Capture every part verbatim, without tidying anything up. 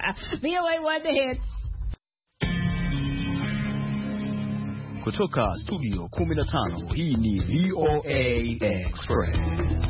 V O A One The Hits. Kutoka studio kumi na tano, hii ni V O A Express.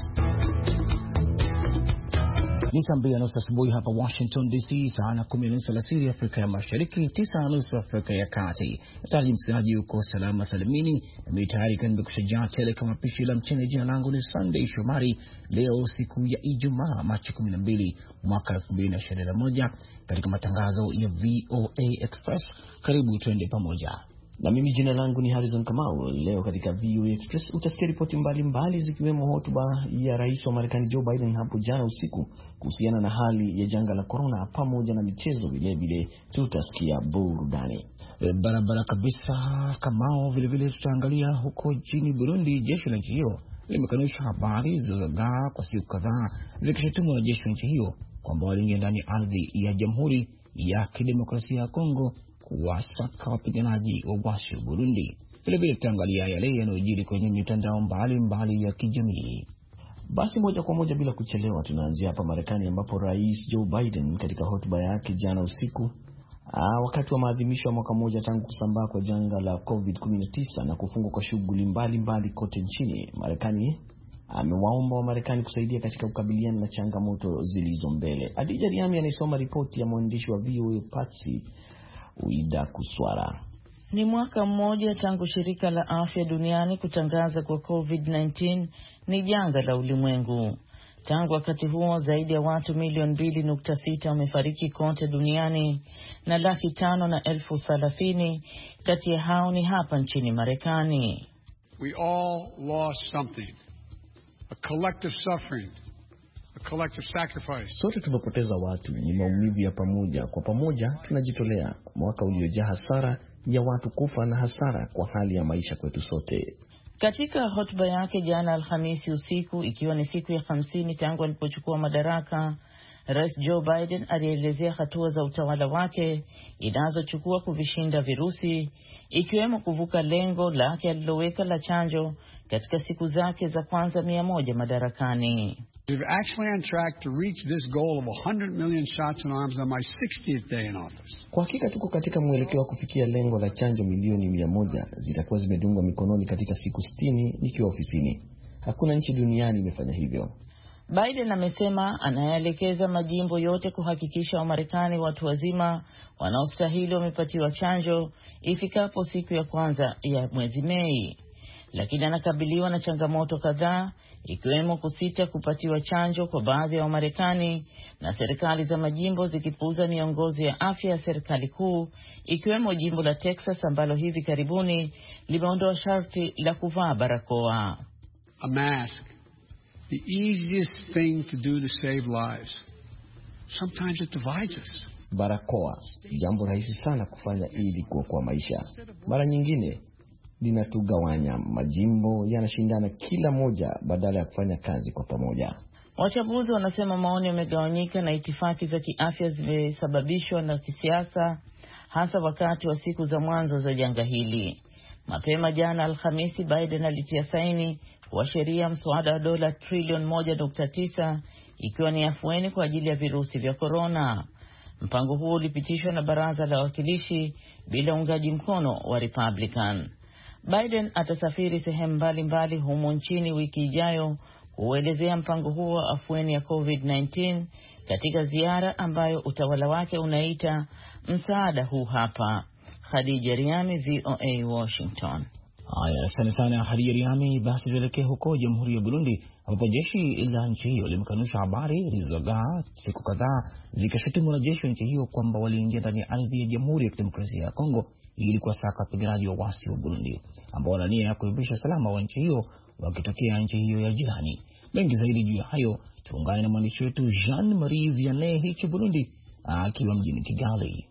Ni saa mbili na nusu asubuhi hapa Washington D C, saa na kumi na nusu alasiri Afrika ya Mashariki, tisa na nusu Afrika ya Kati. Nataraji msikilizaji uko salama salimini, na mimi tayari nimekushajaa tele kama pishi la mchana. Jina langu ni Sunday Shomari. Leo siku ya Ijumaa, Machi kumi na mbili mwaka elfu mbili na ishirini na moja, katika matangazo ya V O A Express. Karibu tuende pamoja. Na mimi jina langu ni Harrison Kamau. Leo katika V O A Express utasikia ripoti mbalimbali zikiwemo hotuba ya Rais wa Marekani Joe Biden hapo jana usiku kuhusiana na hali ya janga la corona, pamoja na michezo. Vile vile tutasikia burudani. E, barabara kabisa Kamau. Vile vile tutaangalia huko nchini Burundi. Jeshi la nchi hiyo limekanusha habari zilizozagaa kwa siku kadhaa zikishutumu na jeshi la nchi hiyo kwamba waliingia ndani ardhi ya Jamhuri ya Kidemokrasia ya Kongo kuwasaka wapiganaji wa waasi wa Burundi. Vile vile tutaangalia yale yanayojiri kwenye mitandao mbalimbali ya kijamii. Basi moja kwa moja bila kuchelewa tunaanzia hapa Marekani, ambapo Rais Joe Biden katika hotuba yake jana usiku aa, wakati wa maadhimisho ya mwaka mmoja tangu kusambaa kwa janga la covid kumi na tisa na kufungwa kwa shughuli mbalimbali kote nchini Marekani, amewaomba wa Marekani kusaidia katika kukabiliana na changamoto zilizo mbele. Adija Riami anasoma ripoti ya mwandishi wa V O A Patsy Uida Kuswara. Ni mwaka mmoja tangu shirika la afya duniani kutangaza kwa covid kumi na tisa ni janga la ulimwengu. Tangu wakati huo zaidi ya watu milioni mbili nukta sita wamefariki kote duniani na laki tano na elfu thelathini kati ya hao ni hapa nchini Marekani. We all lost something. A collective suffering. A collective sacrifice. Sote tumepoteza watu, ni maumivu ya pamoja. Kwa pamoja tunajitolea. Mwaka uliojaa hasara ya watu kufa na hasara kwa hali ya maisha kwetu sote. Katika hotuba yake jana Alhamisi usiku, ikiwa ni siku ya hamsini tangu alipochukua madaraka, Rais Joe Biden alielezea hatua za utawala wake inazochukua kuvishinda virusi, ikiwemo kuvuka lengo lake aliloweka la chanjo katika siku zake za kwanza mia moja madarakani. We're actually on track to reach this goal of one hundred million shots in arms on my sixtieth day in office. Kwa hakika tuko katika mwelekeo wa kufikia lengo la chanjo milioni mia moja zitakuwa zimedungwa mikononi katika siku sitini nikiwa ofisini. Hakuna nchi duniani imefanya hivyo. Biden amesema anayaelekeza majimbo yote kuhakikisha Wamarekani watu wazima wanaostahili wamepatiwa chanjo ifikapo siku ya kwanza ya mwezi Mei. Lakini anakabiliwa na changamoto kadhaa, ikiwemo kusita kupatiwa chanjo kwa baadhi ya Wamarekani na serikali za majimbo zikipuuza miongozo ya afya ya serikali kuu, ikiwemo jimbo la Texas ambalo hivi karibuni limeondoa sharti la kuvaa barakoa. A mask, the easiest thing to do to save lives. Sometimes it divides us. Barakoa, jambo rahisi sana kufanya ili kuokoa maisha. Mara nyingine linatugawanya. Majimbo yanashindana kila moja badala ya kufanya kazi kwa pamoja. Wachambuzi wanasema maoni yamegawanyika na itifaki za kiafya zimesababishwa na kisiasa, hasa wakati wa siku za mwanzo za janga hili. Mapema jana Alhamisi, Biden alitia saini kwa sheria mswada wa dola trilioni moja nukta tisa ikiwa ni afueni kwa ajili ya virusi vya corona. Mpango huo ulipitishwa na baraza la wawakilishi bila uungaji mkono wa Republican. Biden atasafiri sehemu mbalimbali humo nchini wiki ijayo kuelezea mpango huo wa afueni ya covid kumi na tisa katika ziara ambayo utawala wake unaita msaada huu hapa. Khadija Riami, V O A Washington. Haya, asante sana Khadija Riami. Basi tuelekee huko Jamhuri ya Burundi, ambapo jeshi la nchi hiyo limekanusha habari zilizozagaa siku kadhaa zikishutumu na jeshi la nchi hiyo kwamba waliingia ndani ya ardhi ya Jamhuri ya Kidemokrasia ya Kongo ili kuwasaka wapiganaji wa waasi wa Burundi ambao wana nia ya kuimarisha usalama wa nchi hiyo wakitokea nchi hiyo ya jirani. Mengi zaidi juu ya hayo tuungane na mwandishi wetu Jean Marie Vianney hicho Burundi akiwa mjini Kigali.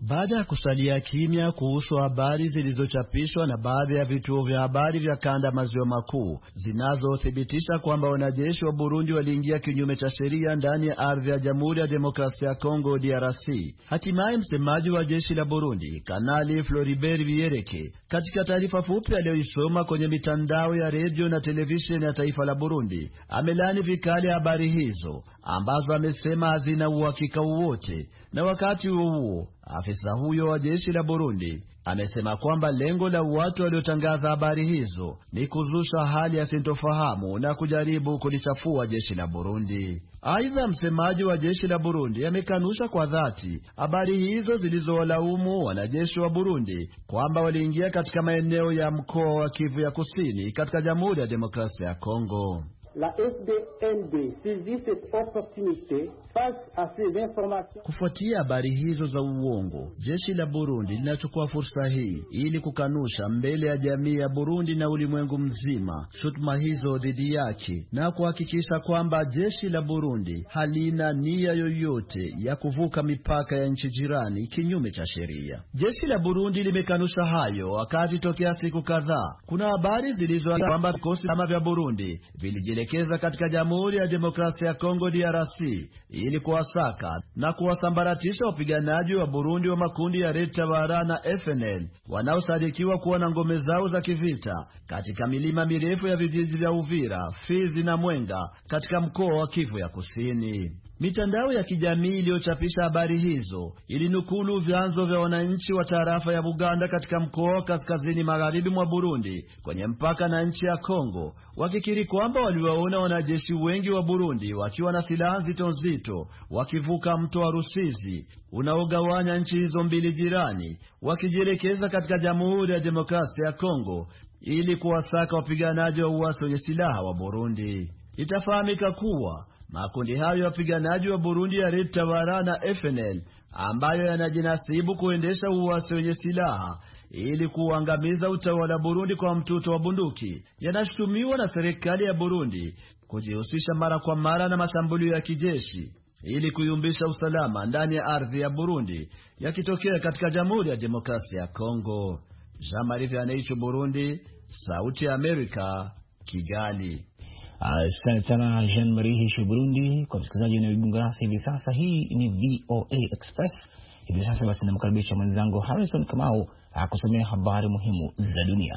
Baada ya kusalia kimya kuhusu habari zilizochapishwa na baadhi ya vituo vya habari vya kanda maziwa makuu zinazothibitisha kwamba wanajeshi wa Burundi waliingia kinyume cha sheria ndani ya ardhi ya Jamhuri ya Demokrasia ya Kongo D R C, hatimaye msemaji wa jeshi la Burundi Kanali Floribert Biyereke katika taarifa fupi aliyoisoma kwenye mitandao ya redio na televisheni ya taifa la Burundi amelani vikali habari hizo ambazo amesema hazina uhakika wowote. Na wakati huo huo, afisa huyo wa jeshi la Burundi amesema kwamba lengo la watu waliotangaza habari hizo ni kuzusha hali ya sintofahamu na kujaribu kulichafua jeshi la Burundi. Aidha, msemaji wa jeshi la Burundi amekanusha kwa dhati habari hizo zilizowalaumu wanajeshi wa Burundi kwamba waliingia katika maeneo ya mkoa wa Kivu ya Kusini katika Jamhuri ya Demokrasia ya Kongo. La F D N B saisit cette opportunité face à ces informations. Kufuatia habari hizo za uongo, jeshi la Burundi linachukua fursa hii ili kukanusha mbele ya jamii ya Burundi na ulimwengu mzima shutuma hizo dhidi yake na kuhakikisha kwamba jeshi la Burundi halina nia yoyote ya kuvuka mipaka ya nchi jirani kinyume cha sheria. Jeshi la Burundi limekanusha hayo wakati tokea siku kadhaa kuna habari zilizoandikwa kwamba vikosi vya Burundi vilijielekeza katika Jamhuri ya Demokrasia ya Kongo D R C ili kuwasaka na kuwasambaratisha wapiganaji wa Burundi wa makundi ya Red Tabara na F N L wanaosadikiwa kuwa na ngome zao za kivita katika milima mirefu ya vijiji vya Uvira, Fizi na Mwenga katika mkoa wa Kivu ya Kusini. Mitandao ya kijamii iliyochapisha habari hizo ilinukulu vyanzo vya wananchi wa tarafa ya Buganda katika mkoa wa kaskazini magharibi mwa Burundi kwenye mpaka na nchi ya Kongo, wakikiri kwamba waliwaona wanajeshi wengi wa Burundi wakiwa na silaha nzito nzito wakivuka mto wa Rusizi unaogawanya nchi hizo mbili jirani, wakijielekeza katika Jamhuri ya Demokrasia ya Kongo ili kuwasaka wapiganaji wa uasi wenye silaha wa Burundi. Itafahamika kuwa makundi hayo ya wapiganaji wa Burundi ya Red Tabara na F N L ambayo yanajinasibu kuendesha uasi wenye silaha ili kuangamiza utawala Burundi kwa mtuto wa bunduki, yanashutumiwa na serikali ya Burundi kujihusisha mara kwa mara na mashambulio ya kijeshi ili kuyumbisha usalama ndani ya ardhi ya Burundi yakitokea katika Jamhuri ya Demokrasia ya Kongo. Jean-Marie Vianney, Burundi, Sauti ya Amerika, Kigali. Asante sana Jean-Marie Hishu, Burundi. Kwa msikilizaji unaojiunga nasi hivi sasa, hii ni V O A Express. Hivi sasa basi namkaribisha mwenzangu Harrison Kamau akusomea habari muhimu za dunia.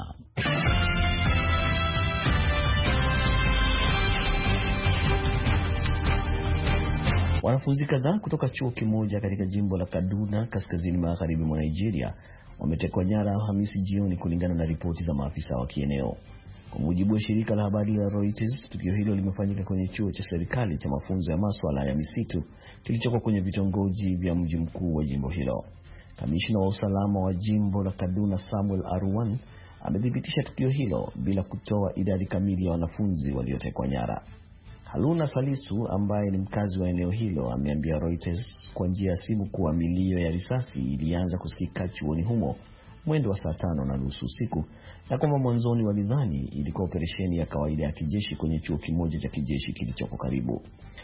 Wanafunzi kadhaa kutoka chuo kimoja katika jimbo la Kaduna kaskazini magharibi mwa Nigeria wametekwa nyara Alhamisi jioni kulingana na ripoti za maafisa wa kieneo. Kwa mujibu wa shirika la habari la Reuters, tukio hilo limefanyika kwenye chuo cha serikali cha mafunzo ya masuala ya misitu kilichoko kwenye vitongoji vya mji mkuu wa jimbo hilo. Kamishna wa usalama wa jimbo la Kaduna Samuel Arwan amedhibitisha tukio hilo bila kutoa idadi kamili ya wanafunzi waliotekwa nyara. Haluna Salisu ambaye ni mkazi wa eneo hilo ameambia Reuters kwa njia ya simu kuwa milio ya risasi ilianza kusikika chuoni humo mwendo wa saa tano na nusu usiku, na kwamba mwanzoni walidhani ilikuwa operesheni ya kawaida ya kijeshi kwenye chuo kimoja cha kijeshi kilichoko karibu.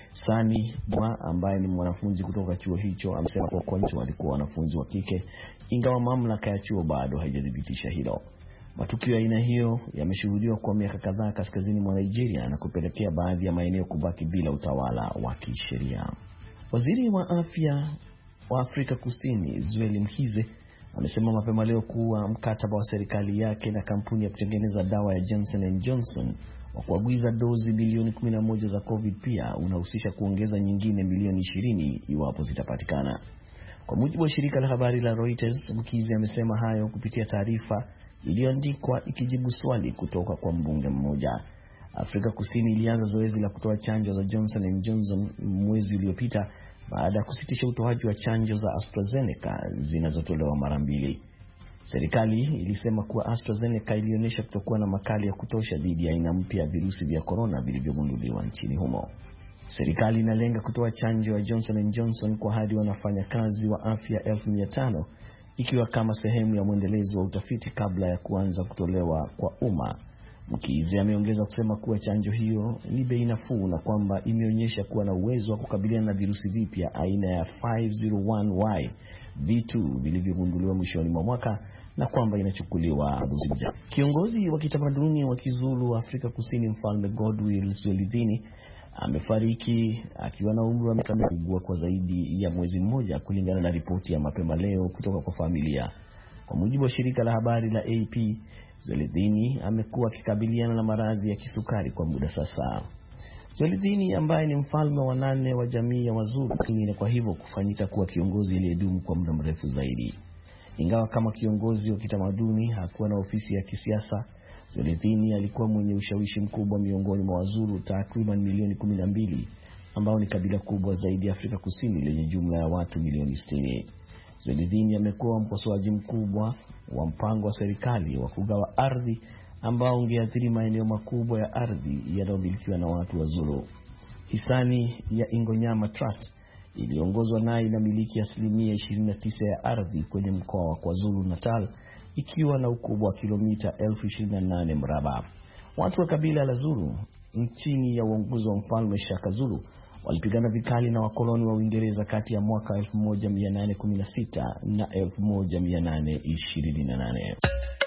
Sani Bwa ambaye ni mwanafunzi kutoka chuo hicho amesema kwa kwa hicho walikuwa wanafunzi wa kike, ingawa mamlaka ya chuo bado haijadhibitisha hilo. Matukio ya aina hiyo yameshuhudiwa kwa miaka kadhaa kaskazini mwa Nigeria na kupelekea baadhi ya maeneo kubaki bila utawala wa kisheria. Waziri wa afya wa Afrika Kusini Zweli Mkhize amesema mapema leo kuwa mkataba wa serikali yake na kampuni ya kutengeneza dawa ya Johnson and Johnson wa kuagiza dozi bilioni kumi na moja za COVID pia unahusisha kuongeza nyingine milioni ishirini iwapo zitapatikana. Kwa mujibu wa shirika la habari la Reuters, Mkhize amesema hayo kupitia taarifa iliyoandikwa ikijibu swali kutoka kwa mbunge mmoja. Afrika Kusini ilianza zoezi la kutoa chanjo za Johnson and Johnson mwezi uliopita baada ya kusitisha utoaji wa chanjo za AstraZeneca zinazotolewa mara mbili. Serikali ilisema kuwa AstraZeneca ilionyesha kutokuwa na makali ya kutosha dhidi ya aina mpya ya virusi vya corona vilivyogunduliwa nchini humo. Serikali inalenga kutoa chanjo ya Johnson and Johnson kwa hadi wanafanya kazi wa afya elfu mia tano ikiwa kama sehemu ya mwendelezo wa utafiti kabla ya kuanza kutolewa kwa umma. Mkizi ameongeza kusema kuwa chanjo hiyo ni bei nafuu na kwamba imeonyesha kuwa na uwezo wa kukabiliana na virusi vipya aina ya five oh one Y vitu vilivyogunduliwa mwishoni mwa mwaka na kwamba inachukuliwa muziki. Kiongozi wa kitamaduni wa Kizulu Afrika Kusini, Mfalme Godwill Zwelithini amefariki akiwa na umri wa miaka mkubwa kwa zaidi ya mwezi mmoja, kulingana na ripoti ya mapema leo kutoka kwa familia. Kwa mujibu wa shirika la habari la A P, Zwelithini amekuwa akikabiliana na maradhi ya kisukari kwa muda sasa. Zwelithini ambaye ni mfalme wa nane wa jamii ya Wazulu, na kwa hivyo kufanyika kuwa kiongozi aliyedumu kwa muda mrefu zaidi. Ingawa kama kiongozi wa kitamaduni hakuwa na ofisi ya kisiasa, Zwelithini alikuwa mwenye ushawishi mkubwa miongoni mwa Wazulu takriban milioni kumi na mbili, ambao ni kabila kubwa zaidi Afrika Kusini lenye jumla ya watu milioni sitini. Zwelithini amekuwa mkosoaji mkubwa wa mpango wa serikali wa kugawa ardhi ambao ungeathiri maeneo makubwa ya ardhi yanayomilikiwa na watu wa Zulu. Hisani ya Ingonyama Trust iliongozwa naye na miliki asilimia ishirini na tisa ya ardhi kwenye mkoa wa KwaZulu Natal, ikiwa na ukubwa wa kilomita elfu ishirini na nane mraba. Watu wa kabila la Zulu nchini ya uongozi wa Mfalme Shaka Zulu walipigana vikali na wakoloni wa Uingereza kati ya mwaka elfu moja mia nane kumi na sita na elfu moja mia nane ishirini na nane.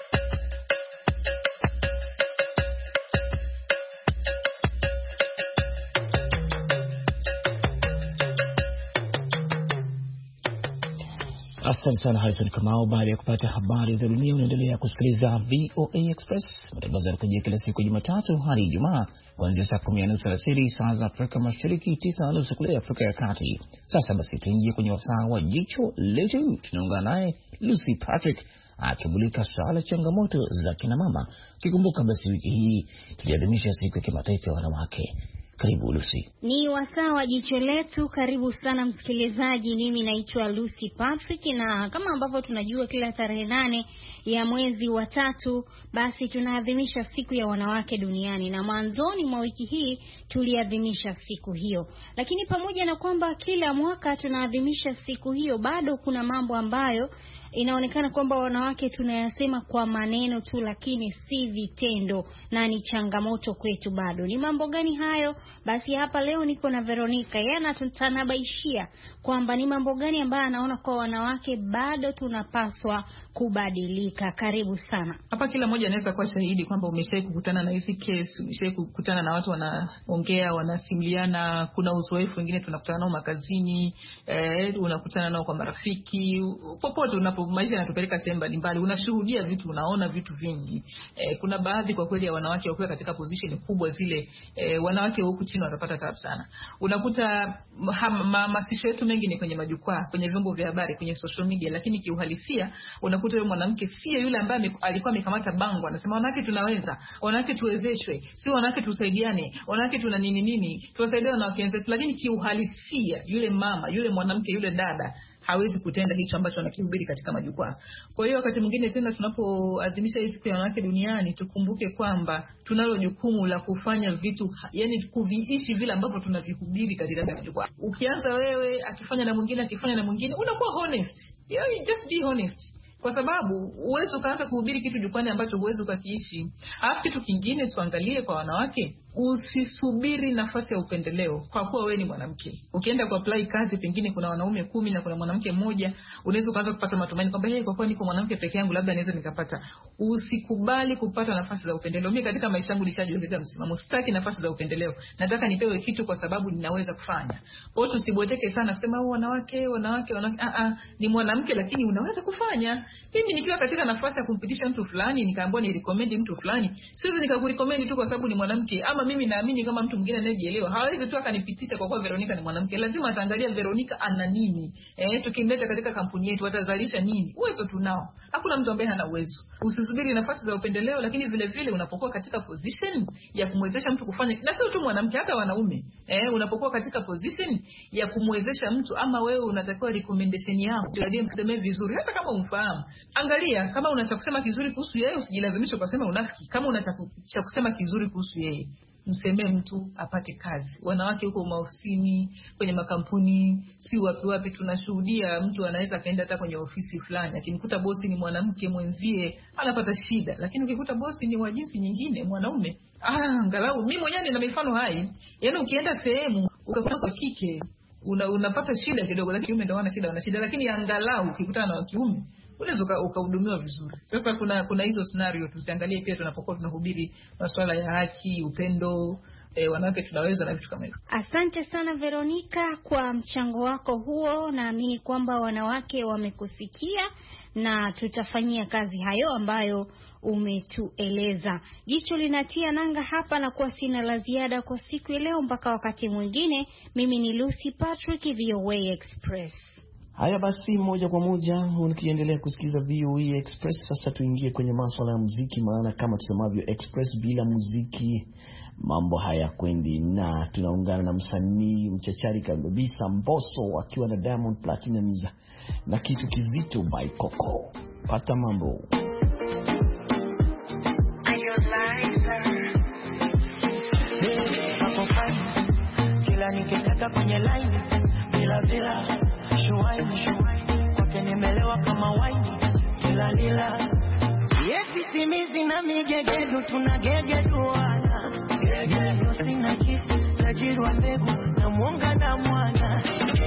Asante sana Harrison Kamau. Baada ya kupata habari za dunia, unaendelea kusikiliza V O A Express. Matangazo yanakujia kila siku Jumatatu hadi Ijumaa kuanzia saa kumi na nusu alasiri saa za Afrika Mashariki, tisa na nusu kule Afrika ya Kati. Sasa basi tuingie kwenye wasaa wa jicho letu. Tunaungana naye Lucy Patrick akimulika swala changamoto za kina mama. Kikumbuka basi wiki hii tuliadhimisha siku ya kimataifa ya wanawake. Karibu Lucy. Ni wasaa wa jicho letu. Karibu sana msikilizaji. Mimi naitwa Lucy Patrick, na kama ambavyo tunajua kila tarehe nane ya mwezi wa tatu basi tunaadhimisha siku ya wanawake duniani, na mwanzoni mwa wiki hii tuliadhimisha siku hiyo. Lakini pamoja na kwamba kila mwaka tunaadhimisha siku hiyo, bado kuna mambo ambayo inaonekana kwamba wanawake tunayasema kwa maneno tu, lakini si vitendo, na ni changamoto kwetu bado. Ni mambo gani hayo? Basi hapa leo niko na Veronica, yeye anatutanabaishia kwamba ni mambo gani ambayo anaona kwa wanawake bado tunapaswa kubadilika. Karibu sana. Hapa kila mmoja anaweza kuwa shahidi kwamba umeshawahi kukutana na hizi kesi, umeshawahi kukutana na watu wanaongea, wanasimuliana. Kuna uzoefu wengine tunakutana nao makazini, eh, unakutana nao kwa marafiki, popote unapo maisha yanatupeleka sehemu mbalimbali, unashuhudia vitu, unaona vitu vingi. Eh, kuna baadhi kwa kweli ya wanawake wakiwa katika position kubwa zile, eh, wanawake huku chini watapata taabu sana. Unakuta hamasisho yetu mengi ni kwenye majukwaa, kwenye vyombo vya habari, kwenye social media, lakini kiuhalisia unakuta yule mwanamke sio yule ambaye alikuwa amekamata bango anasema wanawake tunaweza, wanawake tuwezeshwe, sio wanawake tusaidiane, wanawake tuna nini nini, tuwasaidie wanawake wenzetu. Lakini kiuhalisia yule mama, yule mwanamke, yule dada hawezi kutenda hicho ambacho anakihubiri katika majukwaa. Kwa hiyo wakati mwingine tena tunapoadhimisha hii siku ya wanawake duniani, tukumbuke kwamba tunalo jukumu la kufanya vitu, yani kuviishi vile ambavyo tunavihubiri katika majukwaa. Ukianza wewe, akifanya na mwingine, akifanya na mwingine, unakuwa honest. Yeah, just be honest. Kwa sababu uwezo ukaanza kuhubiri kitu jukwani ambacho uwezo ukakiishi. Alafu kitu kingine tuangalie kwa wanawake, usisubiri nafasi ya upendeleo kwa kuwa wewe ni mwanamke. Ukienda kwa apply kazi, pengine kuna wanaume kumi na kuna mwanamke mmoja, unaweza kuanza kupata matumaini kwamba hey, kwa kuwa niko mwanamke peke yangu labda naweza nikapata. Usikubali kupata nafasi za upendeleo. Mimi katika maisha yangu nishajiwekea msimamo, sitaki nafasi za upendeleo. Nataka nipewe kitu kwa sababu ninaweza kufanya. Kwa hiyo tusibweteke sana kusema oh, wanawake, wanawake, wanawake. Ah ah, ni mwanamke lakini unaweza kufanya. Mimi nikiwa katika nafasi ya kumpitisha mtu fulani, nikaambiwa ni recommend mtu fulani, siwezi nikakurecommend tu kwa sababu ni mwanamke. Ama mimi naamini kama mtu mwingine anayejielewa hawezi tu akanipitisha kwa kuwa Veronica ni mwanamke. Lazima ataangalia Veronica ana nini. Eh, tukimleta katika kampuni yetu atazalisha nini? Uwezo tunao. Hakuna mtu ambaye hana uwezo. Usisubiri nafasi za upendeleo, lakini vile vile unapokuwa katika position ya kumwezesha mtu kufanya, na sio tu mwanamke, hata wanaume. Eh, unapokuwa katika position ya kumwezesha mtu, ama wewe unatakiwa recommendation yako ndio msemee vizuri, hata kama umfahamu. Angalia kama unataka kusema kizuri kuhusu yeye, usijilazimishe kusema unafiki. Kama unataka kusema kizuri kuhusu yeye, msemee mtu apate kazi. Wanawake huko maofisini, kwenye makampuni, si wapi wapi tunashuhudia mtu anaweza kaenda hata kwenye ofisi fulani, akinikuta bosi ni mwanamke mwenzie anapata shida. Lakini ukikuta bosi ni wa jinsi nyingine, mwanaume, ah, angalau mimi mwenyewe nina mifano hai. Yaani ukienda sehemu ukakuta kike una, unapata shida kidogo, lakini kiume ndio wana shida wana shida, lakini angalau ukikutana na kiume unaweza ukahudumiwa vizuri. Sasa kuna kuna hizo scenario tusiangalie pia tunapokuwa tunahubiri masuala ya haki, upendo, E, wanawake tunaweza na vitu kama hivyo. Asante sana Veronica kwa mchango wako huo. Naamini kwamba wanawake wamekusikia na tutafanyia kazi hayo ambayo umetueleza. Jicho linatia nanga hapa na kuwa sina la ziada kwa siku ya leo mpaka wakati mwingine. Mimi ni Lucy Patrick, V O A Express. Haya basi, moja kwa moja ukiendelea kusikiza V O A Express. Sasa tuingie kwenye masuala ya muziki, maana kama tusemavyo Express bila muziki mambo haya kwendi, na tunaungana na msanii mchachari kabisa Mbosso akiwa na Diamond Platnumz na kitu kizito by Coco. Pata mambo. Kila nikitaka kwenye line bila bila shuwaini shuwaini kwake nimelewa kama waini kila lila yesi simizi na migegedu tunagegeduana gegedu sina chisi tajirwa mbegu na mwonga na mwana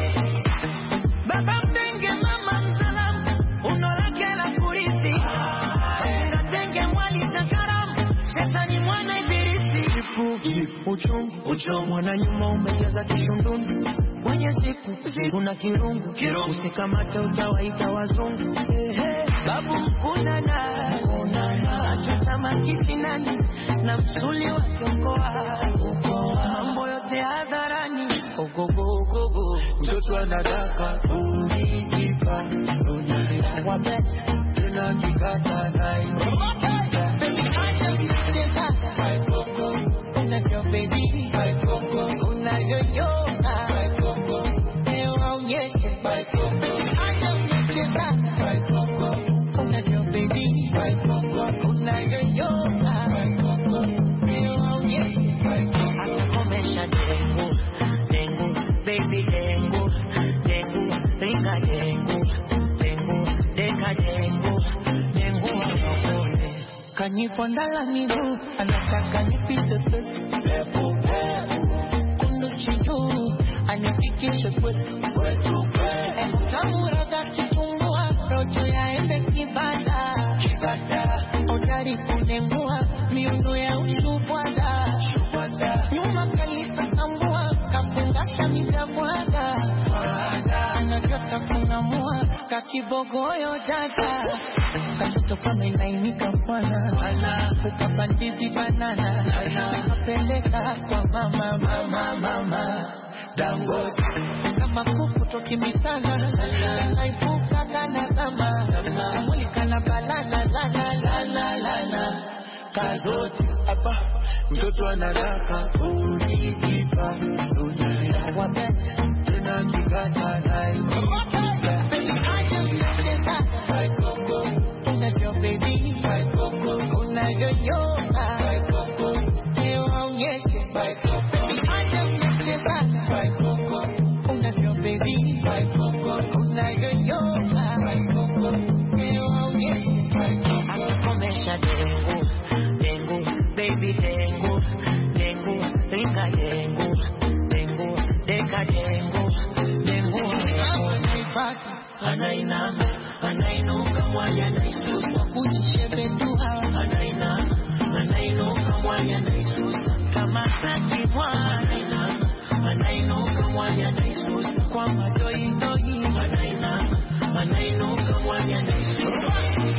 baba mtenge mama msalamu unolake la kurithi ajira tenge mwali shakaramu shetani mwana ibilisi uchungu uchungu mwana nyuma umejaza kishundundu kwenye siku kuna kirungu usikamata utawaita wazungu babu mkunana achotama kisinani na msuli wa kiongoa mambo yote hadharani ogogo ogogo mtoto anadaka unikipa unyalika wabesi tena kikata na inikika acha mcheta Coco unavyo baby Coco unayoyo Kanifondala miguu anataka nipite pepo kundu chidu anifikishe kwetu kwetu tamura kakitungua rojo ya embe kibada kibada odari kunengua miuno ya ushubwada nyuma kalisa tambua kafungasha mijabwada anavyota kunamua kakibogoyo dada katoto kama inainika mwana ana ukabandizi banana kapeleka kwa mama mama mama Dangote kama kuku tokimitana naipuka kana kama mulika na balana lana lana lana kazote hapa mtoto anadaka unikipa dunia wabete tena kikata na inikika acha mcheza by Coco unavyo baby by Coco unayoyo by Coco leo onyeshe by Coco acha mcheza by Coco unavyo baby by Coco unayoyo by Coco leo onyeshe by Coco akomesha dengu dengu baby dengu dengu ringa dengu dengu deka dengu dengu anaipata anainama anainuka mwanya naisusa kujishebetua anainama anainuka mwanya naisusa kama sakibwa anainama anainuka mwanya naisusa kwa madoi doi anainama anainuka mwanya naisusa.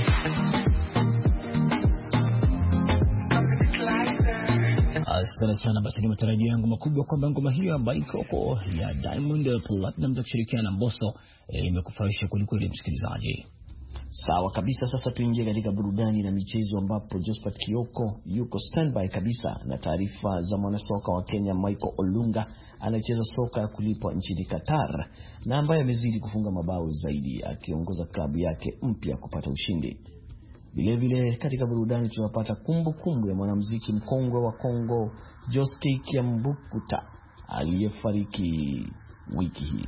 Asante sana. Basi ni matarajio yangu makubwa kwamba ngoma hiyo ambayo Coco ya Diamond Platnumz akishirikiana na Mbosso imekufarisha kulikweli msikilizaji. Sawa kabisa. Sasa tuingie katika burudani na michezo ambapo Josephat Kioko yuko standby kabisa na taarifa za mwanasoka wa Kenya Michael Olunga anacheza soka ya kulipwa nchini Qatar na ambaye amezidi kufunga mabao zaidi akiongoza klabu yake mpya kupata ushindi. Vile vile katika burudani tunapata kumbukumbu ya mwanamuziki mkongwe wa Kongo Josky Kiambukuta aliyefariki wiki hii.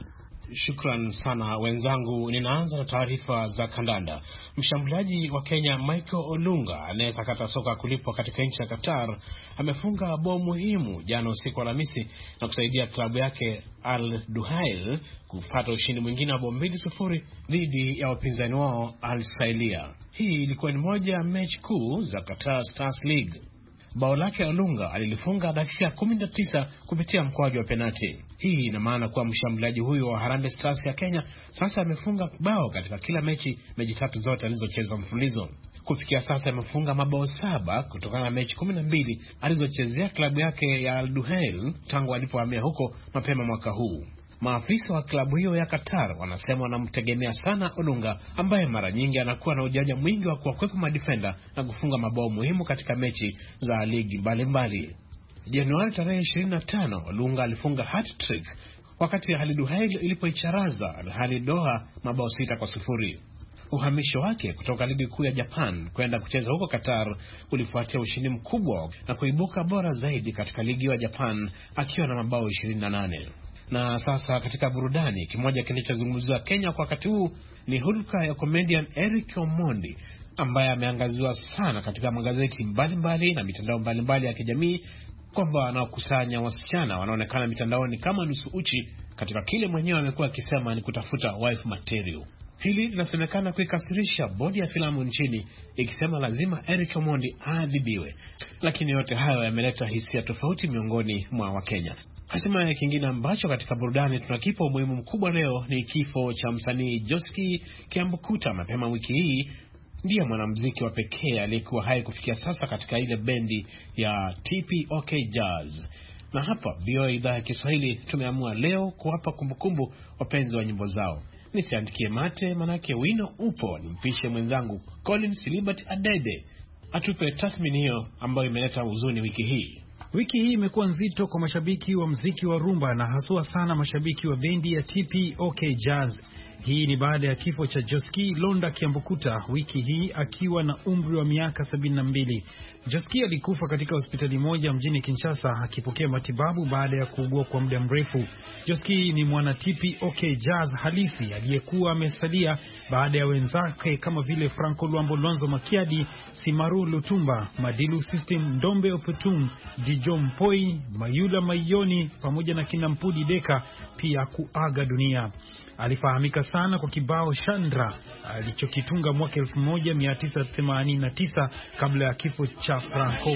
Shukran sana wenzangu. Ninaanza na taarifa za kandanda. Mshambuliaji wa Kenya Michael Olunga anayesakata soka kulipwa katika nchi ya Qatar amefunga bao muhimu jana usiku wa Alhamisi na kusaidia klabu yake Al Duhail kupata ushindi mwingine wa bao mbili sufuri dhidi ya wapinzani wao Al Sailia. Hii ilikuwa ni moja ya mechi kuu za Qatar Stars League. Bao lake Olunga alilifunga dakika kumi na tisa kupitia mkwaju wa penalti. Hii ina maana kuwa mshambuliaji huyo wa Harambee Stars ya Kenya sasa amefunga bao katika kila mechi, mechi tatu zote alizocheza mfululizo. Kufikia sasa amefunga mabao saba kutokana na mechi kumi na mbili alizochezea klabu yake ya Al Duhail tangu alipohamia huko mapema mwaka huu. Maafisa wa klabu hiyo ya Qatar wanasema wanamtegemea sana Olunga, ambaye mara nyingi anakuwa na ujanja mwingi wa kuwakwepa madefenda na kufunga mabao muhimu katika mechi za ligi mbalimbali. Januari tarehe ishirini na tano Olunga alifunga hat-trick wakati Al Duhail ilipoicharaza Al Doha mabao sita kwa sufuri. Uhamisho wake kutoka ligi kuu ya Japan kwenda kucheza huko Qatar ulifuatia ushindi mkubwa na kuibuka bora zaidi katika ligi ya Japan akiwa na mabao ishirini na nane. Na sasa katika burudani, kimoja kinachozungumziwa Kenya kwa wakati huu ni hulka ya comedian Eric Omondi ambaye ameangaziwa sana katika magazeti mbalimbali mbali na mitandao mbalimbali ya kijamii kwamba anakusanya wasichana wanaonekana mitandaoni kama nusu uchi katika kile mwenyewe amekuwa akisema ni kutafuta wife material. Hili linasemekana kuikasirisha bodi ya filamu nchini, ikisema lazima Eric Omondi aadhibiwe. Lakini yote hayo yameleta hisia tofauti miongoni mwa Wakenya. Hatimaye kingine ambacho katika burudani tunakipa umuhimu mkubwa leo ni kifo cha msanii Josky Kiambukuta. Mapema wiki hii ndiye mwanamuziki wa pekee aliyekuwa hai kufikia sasa katika ile bendi ya T P O K Jazz. Na hapa V O A idhaa ya Kiswahili tumeamua leo kuwapa kumbukumbu wapenzi wa nyimbo zao. Nisiandikie mate manake wino upo, nimpishe mwenzangu Collins Liberty Adede atupe tathmini hiyo ambayo imeleta huzuni wiki hii. Wiki hii imekuwa nzito kwa mashabiki wa muziki wa rumba na haswa sana mashabiki wa bendi ya T P O K Jazz. Hii ni baada ya kifo cha Josky Londa Kiambukuta wiki hii akiwa na umri wa miaka sabini na mbili. Josky alikufa katika hospitali moja mjini Kinshasa akipokea matibabu baada ya kuugua kwa muda mrefu. Josky ni mwana T P O K Jazz halisi aliyekuwa amesalia baada ya wenzake kama vile Franco Luambo Lonzo Makiadi, Simaru Lutumba, Madilu System, Ndombe Opetum, Dijo Mpoi, Mayula Mayoni pamoja na kina Mpudi Deka pia kuaga dunia. Alifahamika sana kwa kibao Chandra alichokitunga mwaka elfu moja mia tisa themanini na tisa kabla ya kifo cha Franco.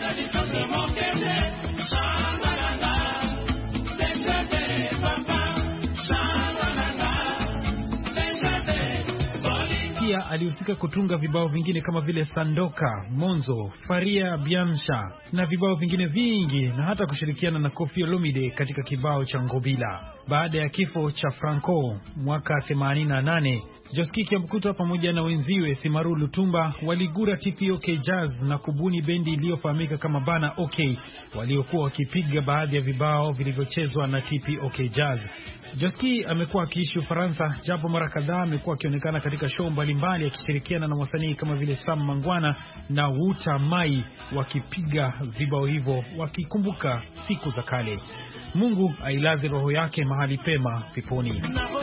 Pia alihusika kutunga vibao vingine kama vile Sandoka, Monzo, Faria Biansha na vibao vingine vingi, na hata kushirikiana na Koffi Olomide katika kibao cha Ngobila. Baada ya kifo cha Franco mwaka themanini na nane, Josky Kiambukuta pamoja na wenziwe Simaru Lutumba waligura T P O K Jazz na kubuni bendi iliyofahamika kama Bana OK, waliokuwa wakipiga baadhi ya vibao vilivyochezwa na T P O K Jazz. Josky amekuwa akiishi Ufaransa, japo mara kadhaa amekuwa akionekana katika show mbalimbali akishirikiana na wasanii kama vile Sam Mangwana na Wuta Mai wakipiga vibao hivyo wakikumbuka siku za kale. Mungu ailaze roho yake mahali pema peponi.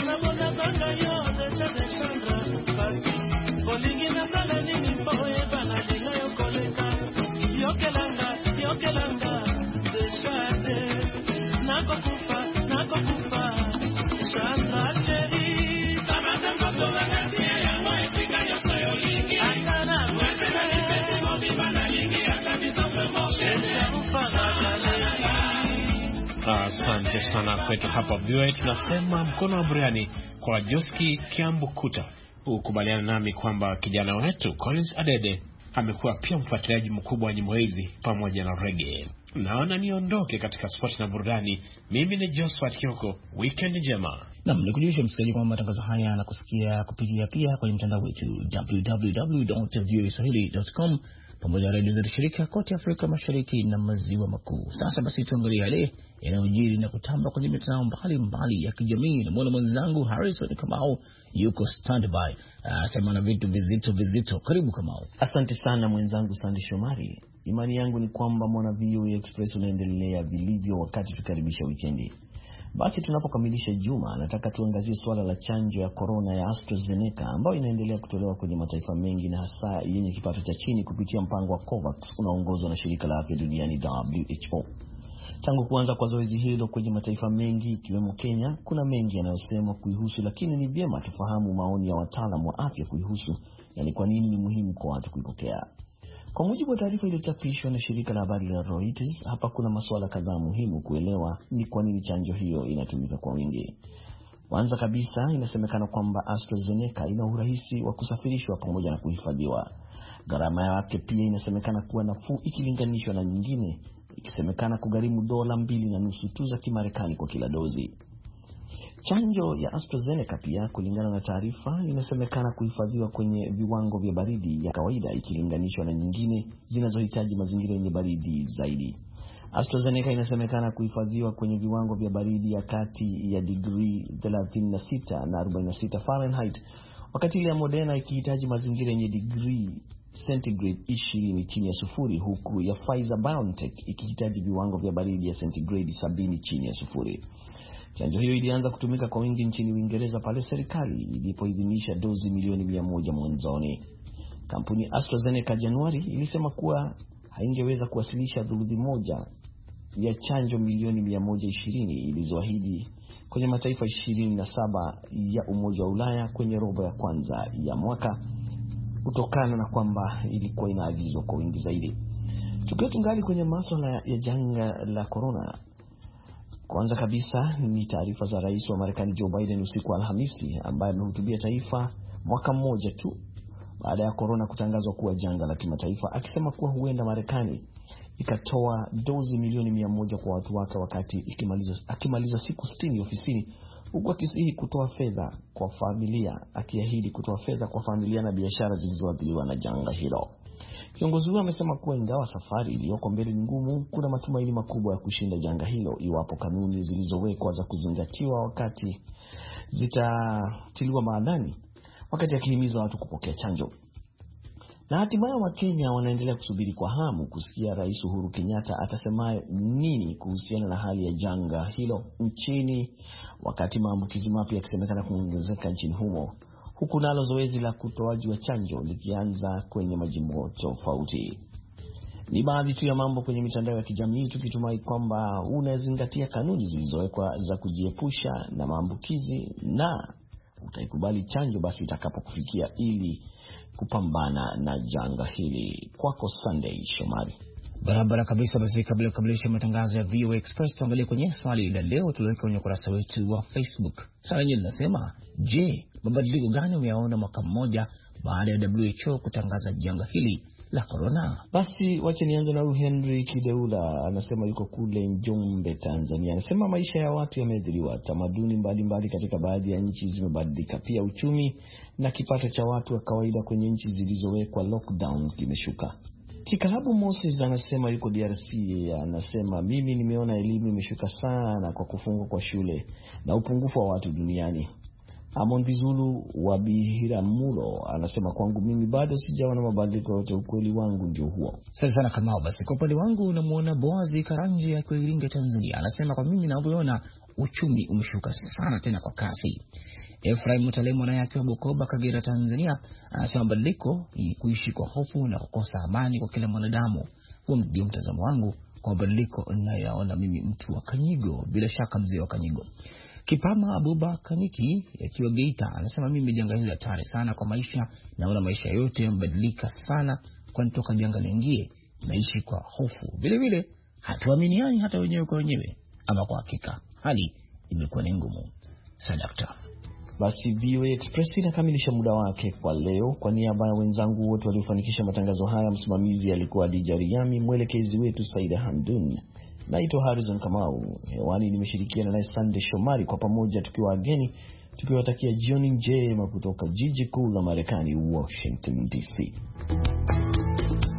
Asante sana kwetu hapa V O A. Tunasema mkono wa buriani kwa Josky Kiambukuta. Ukubaliana nami kwamba kijana wetu Collins Adede amekuwa pia mfuatiliaji mkubwa wa nyimbo hizi pamoja na reggae. Naona niondoke katika sport na burudani. Mimi ni Joshua Kioko. Weekend njema. Na mnikujulisha msikilizaji kwamba matangazo haya na kusikia kupitia pia kwenye mtandao wetu w w w dot v o a swahili dot com pamoja na redio za shirika kote Afrika Mashariki na Maziwa Makuu. Sasa basi tuangalie yale yanayojiri na kutamba kwenye mitandao mbalimbali ya kijamii, na mwana mwenzangu Harrison Kamau yuko standby asema na vitu vizito vizito. Karibu Kamau. Asante sana mwenzangu Sandy Shomari. Imani yangu ni kwamba mwana V O A Express unaendelea vilivyo wakati tukaribisha wikendi. Basi tunapokamilisha juma, nataka tuangazie suala la chanjo ya corona ya AstraZeneca ambayo inaendelea kutolewa kwenye mataifa mengi na hasa yenye kipato cha chini kupitia mpango wa COVAX unaoongozwa na shirika la afya duniani W H O. Tangu kuanza kwa zoezi hilo kwenye mataifa mengi ikiwemo Kenya, kuna mengi yanayosemwa kuihusu, lakini ni vyema tufahamu maoni ya wataalamu wa afya kuihusu, yani kwa nini ni muhimu kwa watu kuipokea. Kwa mujibu wa taarifa iliyochapishwa na shirika la habari la Reuters, hapa kuna masuala kadhaa muhimu kuelewa ni kwa nini chanjo hiyo inatumika kwa wingi. Kwanza kabisa, inasemekana kwamba AstraZeneca ina urahisi wa kusafirishwa pamoja na kuhifadhiwa. Gharama yake pia inasemekana kuwa nafuu ikilinganishwa na nyingine, ikisemekana kugharimu dola mbili na nusu tu za Kimarekani kwa kila dozi. Chanjo ya AstraZeneca pia, kulingana na taarifa, inasemekana kuhifadhiwa kwenye viwango vya baridi ya kawaida ikilinganishwa na nyingine zinazohitaji mazingira yenye baridi zaidi. AstraZeneca inasemekana kuhifadhiwa kwenye viwango vya baridi ya kati ya digrii thelathini na sita na arobaini na sita Fahrenheit, wakati ile ya Moderna ikihitaji mazingira yenye digrii centigrade ishirini chini ya sufuri, huku ya Pfizer BioNTech ikihitaji viwango vya baridi ya centigrade sabini chini ya sufuri. Chanjo hiyo ilianza kutumika kwa wingi nchini Uingereza pale serikali ilipoidhinisha dozi milioni mia moja mwanzoni. Kampuni AstraZeneca Januari ilisema kuwa haingeweza kuwasilisha dozi moja ya chanjo milioni mia moja ishirini ilizoahidi kwenye mataifa ishirini na saba ya Umoja wa Ulaya kwenye robo ya kwanza ya mwaka, kutokana na kwamba ilikuwa inaagizwa kwa wingi zaidi. Tukiwa tungali kwenye masuala ya janga la corona, kwanza kabisa ni taarifa za rais wa Marekani Joe Biden usiku wa Alhamisi, ambaye amehutubia taifa mwaka mmoja tu baada ya corona kutangazwa kuwa janga la kimataifa, akisema kuwa huenda Marekani ikatoa dozi milioni mia moja kwa watu wake wakati ikimaliza akimaliza siku sitini ofisini, huku akisihi kutoa fedha kwa familia, akiahidi kutoa fedha kwa familia na biashara zilizoathiriwa na janga hilo. Kiongozi huyo amesema kuwa ingawa safari iliyoko mbele ni ngumu, kuna matumaini makubwa ya kushinda janga hilo iwapo kanuni zilizowekwa za kuzingatiwa wakati zitatiliwa maanani, wakati akihimiza watu kupokea chanjo. Na hatimaye Wakenya wanaendelea kusubiri kwa hamu kusikia Rais Uhuru Kenyatta atasemaye nini kuhusiana na hali ya janga hilo nchini, wakati maambukizi mapya yakisemekana kuongezeka nchini humo, huku nalo zoezi la kutoaji wa chanjo likianza kwenye majimbo tofauti. Ni baadhi tu ya mambo kwenye mitandao ya kijamii, tukitumai kwamba unazingatia kanuni zilizowekwa za kujiepusha na maambukizi na utaikubali chanjo basi itakapokufikia ili kupambana na janga hili. Kwako Sunday Shomari. Barabara kabisa. Basi kabla ya kukamilisha matangazo ya V O A Express, tuangalie kwenye swali la leo tuliweka kwenye ukurasa wetu wa Facebook. Swali hili linasema, je, mabadiliko gani umeyaona mwaka mmoja baada ya W H O kutangaza janga hili la corona? Basi wacha nianze na Henry Kideula, anasema yuko kule Njombe, Tanzania. Anasema maisha ya watu yameathiriwa, tamaduni mbalimbali katika baadhi ya nchi zimebadilika, pia uchumi na kipato cha watu wa kawaida kwenye nchi zilizowekwa lockdown kimeshuka. Kikalabu Moses anasema yuko D R C, anasema mimi nimeona elimu imeshuka sana kwa kufungwa kwa shule na upungufu wa watu duniani. Amon Bizulu wa Bihiramulo anasema kwangu mimi bado sijaona mabadiliko yote, ukweli wangu ndio huo. Sasa sana kama basi kwa upande wangu unamuona Boazi Karanje ya Iringa, Tanzania, anasema kwa mimi ninavyoona uchumi umeshuka sana tena kwa kasi. Efraim Mutalemo naye akiwa Bukoba, Kagera, Tanzania, anasema mabadiliko ni kuishi kwa hofu na kukosa amani kwa kila mwanadamu. Huo ndio mtazamo wangu kwa mabadiliko ninayoona mimi, mtu wa Kanyigo, bila shaka mzee wa Kanyigo. Kipama Abuba Kaniki akiwa Geita anasema mimi janga hili hatari sana kwa maisha, naona maisha yote yamebadilika sana kwa nitoka janga lingie, naishi kwa hofu. Vile vile hatuaminiani hata wenyewe kwa wenyewe, ama kwa hakika hali imekuwa ni ngumu. Sadakta. Basi V O A Express inakamilisha muda wake kwa leo. Kwa niaba ya wenzangu wote waliofanikisha matangazo haya, msimamizi alikuwa Adija Riyami, mwelekezi wetu Saida Hamdun, naitwa Harrison Kamau. Hewani nimeshirikiana naye Sunday Shomari, kwa pamoja tukiwa ageni tukiwatakia jioni njema kutoka jiji kuu la Marekani, Washington D C.